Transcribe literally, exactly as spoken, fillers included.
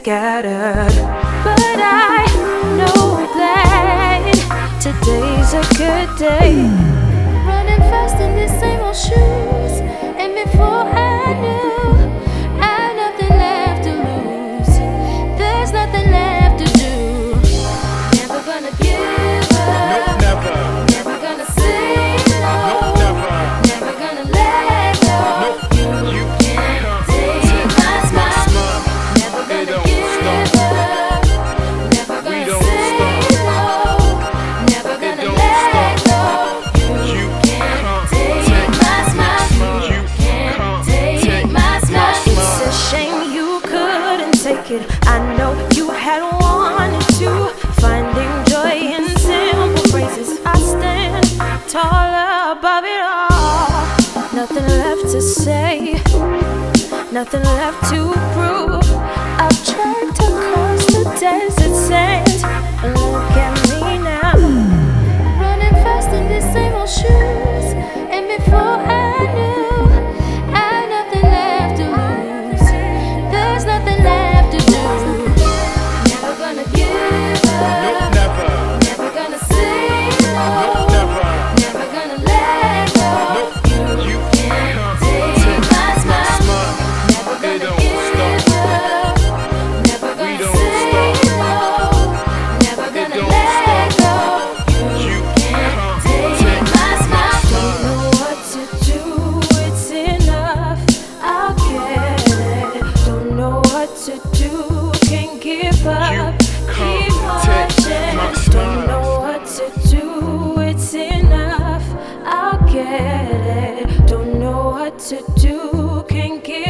scattered. But I know that today's a good day. Running fast in these same old shoes, and before I knew, I had nothing left to lose. There's nothing left to do. Never gonna give up. Nope, never. Never gonna say no. Nope, never. Never gonna let go. Nope. You, You can't can't take take my my smile. smile. Never They gonna don't give stop. up. Never We gonna don't say stop. no. Never They gonna don't let stop. go. You can't can't take take my smile. You can't can't take take my smile. It's a shame you couldn't take it. I know you had wanted to. Finding joy in simple phrases. I stand taller above it all. Nothing left to say, nothing left to prove. I've tried to cross the desert sands. Look at me now. Running fast in these same old shoes, and before I knew, I had nothing left to lose. There's nothing left to do. Never gonna give Nope, up. never. Never gonna say no. Nope, never. Never gonna let go. Nope. You can't can't take take my smile. smile. Never They gonna don't give stop. up. Never We gonna don't say stop. no. Never They gonna don't let stop. go. You can't can't take my smile. Don't know what to do, it's enough. I'll get it. Don't know what to do, can't give up. You Keep can't take marching. my Don't smile. know what to do, it's enough. I'll get it. Don't know what to do, can't give